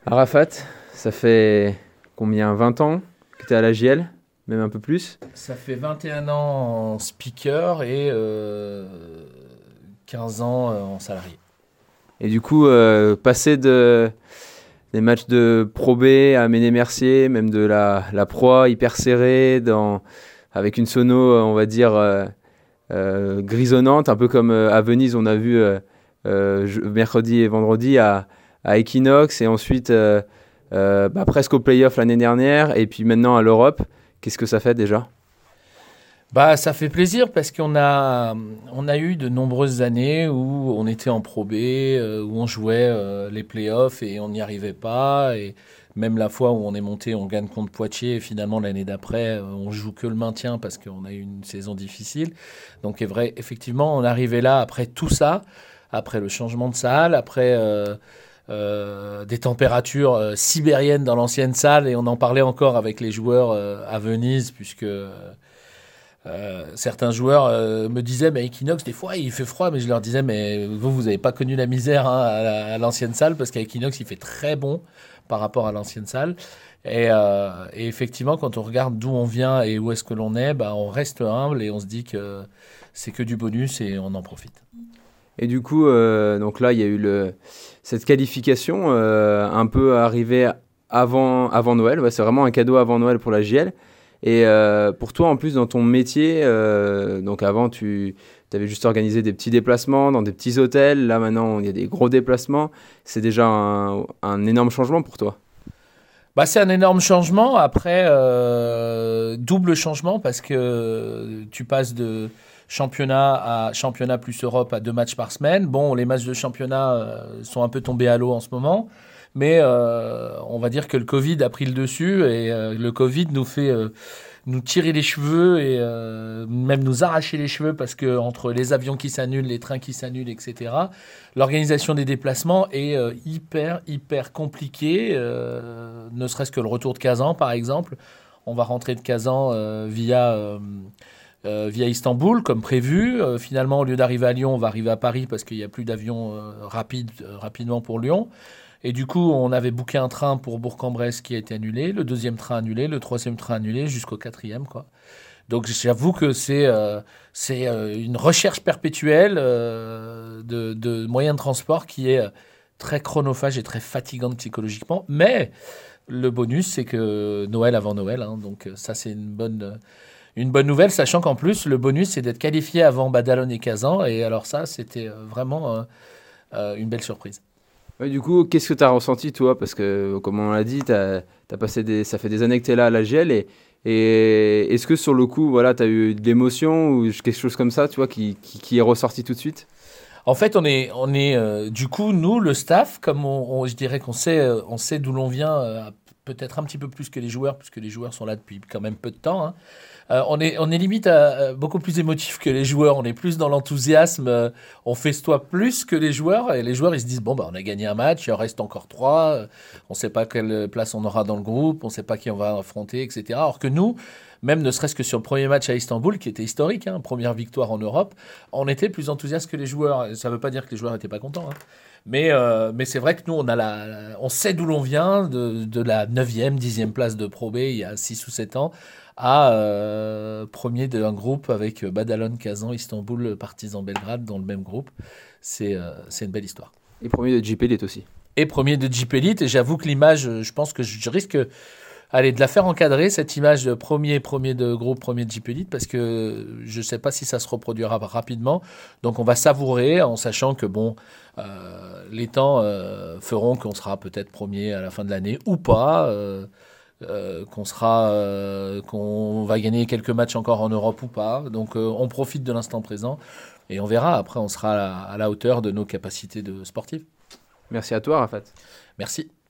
Arafat, ça fait combien? 20 ans que tu es à la JL? Même un peu plus? Ça fait 21 ans en speaker et 15 ans en salarié. Et du coup, passer des matchs de Pro B à Méné-Mercier, même de la Pro A hyper serrée, avec une sono, on va dire, grisonnante, un peu comme à Venise, on a vu mercredi et vendredi à Equinox, et ensuite presque au play-off l'année dernière, et puis maintenant à l'Europe. Qu'est-ce que ça fait déjà? Ça fait plaisir parce qu'on a eu de nombreuses années où on était en Pro B, où on jouait les playoffs et on n'y arrivait pas. Et même la fois où on est monté, on gagne contre Poitiers et finalement l'année d'après, on joue que le maintien parce qu'on a eu une saison difficile. Donc c'est vrai, effectivement, on arrivait là après tout ça, après le changement de salle, après des températures sibériennes dans l'ancienne salle et on en parlait encore avec les joueurs à Venise puisque certains joueurs me disaient mais Equinox des fois il fait froid, mais je leur disais mais vous avez pas connu la misère hein, à l'ancienne salle, parce qu'à Equinox il fait très bon par rapport à l'ancienne salle. Et effectivement, quand on regarde d'où on vient et où est-ce que l'on est, on reste humble et on se dit que c'est que du bonus et on en profite. Et du coup, donc là, il y a eu cette qualification un peu arrivée avant Noël. Ouais, c'est vraiment un cadeau avant Noël pour la JL. Et pour toi, en plus, dans ton métier, donc avant, tu avais juste organisé des petits déplacements dans des petits hôtels. Là, maintenant, il y a des gros déplacements. C'est déjà un énorme changement pour toi. C'est un énorme changement. Après, double changement parce que tu passes de championnat à championnat plus Europe à 2 matchs par semaine. Bon, les matchs de championnat sont un peu tombés à l'eau en ce moment. Mais on va dire que le Covid a pris le dessus et le Covid nous fait nous tirer les cheveux et même nous arracher les cheveux parce que entre les avions qui s'annulent, les trains qui s'annulent, etc., l'organisation des déplacements est hyper compliquée, ne serait-ce que le retour de Kazan, par exemple. On va rentrer de Kazan via Istanbul, comme prévu. Finalement, au lieu d'arriver à Lyon, on va arriver à Paris parce qu'il n'y a plus d'avion rapidement pour Lyon. Et du coup, on avait booké un train pour Bourg-en-Bresse qui a été annulé, le deuxième train annulé, le troisième train annulé, jusqu'au quatrième, quoi. Donc j'avoue que c'est une recherche perpétuelle de moyens de transport qui est très chronophage et très fatigante psychologiquement. Mais le bonus, c'est que Noël avant Noël, hein, donc ça c'est une bonne nouvelle, sachant qu'en plus, le bonus, c'est d'être qualifié avant Badalone et Kazan. Et alors ça, c'était vraiment une belle surprise. Ouais, du coup, qu'est-ce que tu as ressenti, toi? Parce que, comme on l'a dit, ça fait des années que tu es là à la GL. Et est-ce que sur le coup, voilà, tu as eu de l'émotion ou quelque chose comme ça, tu vois, qui est ressorti tout de suite? En fait, du coup, nous, le staff, comme je dirais on sait d'où l'on vient, peut-être un petit peu plus que les joueurs, puisque les joueurs sont là depuis quand même peu de temps, hein. On est limite beaucoup plus émotif que les joueurs. On est plus dans l'enthousiasme. On festoie plus que les joueurs. Et les joueurs, ils se disent bon, on a gagné un match, il en reste encore 3. On ne sait pas quelle place on aura dans le groupe. On ne sait pas qui on va affronter, etc. Alors que nous, même ne serait-ce que sur le premier match à Istanbul, qui était historique, hein, première victoire en Europe, on était plus enthousiaste que les joueurs. Ça ne veut pas dire que les joueurs n'étaient pas contents, hein. Mais c'est vrai que nous, on sait d'où l'on vient, de la 9e, 10e place de Pro B il y a 6 ou 7 ans, à premier d'un groupe avec Badalone, Kazan, Istanbul, Partizan Belgrade dans le même groupe. C'est une belle histoire. Et premier de JP Elite aussi. Et premier de Jeep Elite, et j'avoue que l'image, je pense que je risque de la faire encadrer, cette image de premier de groupe, premier de Jeep Elite, parce que je ne sais pas si ça se reproduira rapidement. Donc on va savourer en sachant que les temps feront qu'on sera peut-être premier à la fin de l'année ou pas. Qu'on va gagner quelques matchs encore en Europe ou pas. Donc on profite de l'instant présent et on verra. Après, on sera à la hauteur de nos capacités de sportifs. Merci à toi, Rafat. Merci.